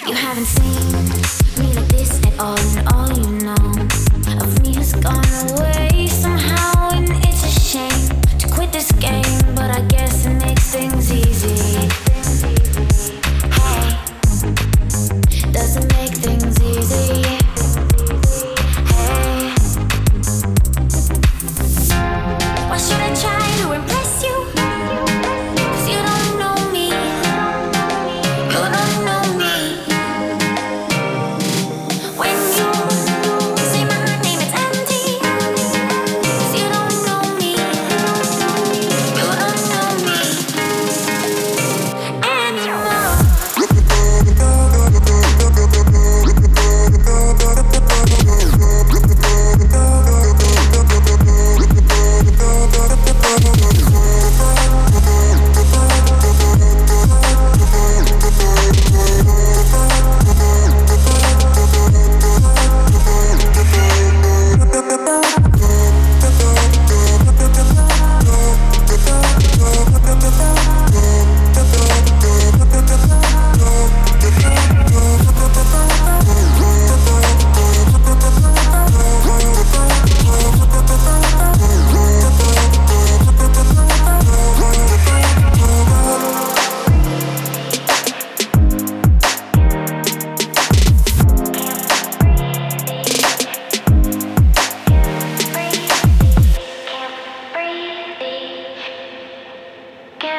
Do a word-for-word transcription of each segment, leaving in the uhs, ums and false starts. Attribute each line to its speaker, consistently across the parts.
Speaker 1: You haven't seen me like this at all, and all you know of me has gone away somehow, and it's a shame to quit this game, but I guess it makes things easy. Hey, does it make things easy? Hey, why should I try to impress you? 'Cause you don't know me. You don't know me. When you say my name, it's empty. 'Cause you don't know me. You don't know me anymore.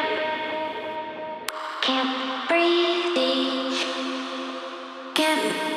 Speaker 1: Can't breathe, can't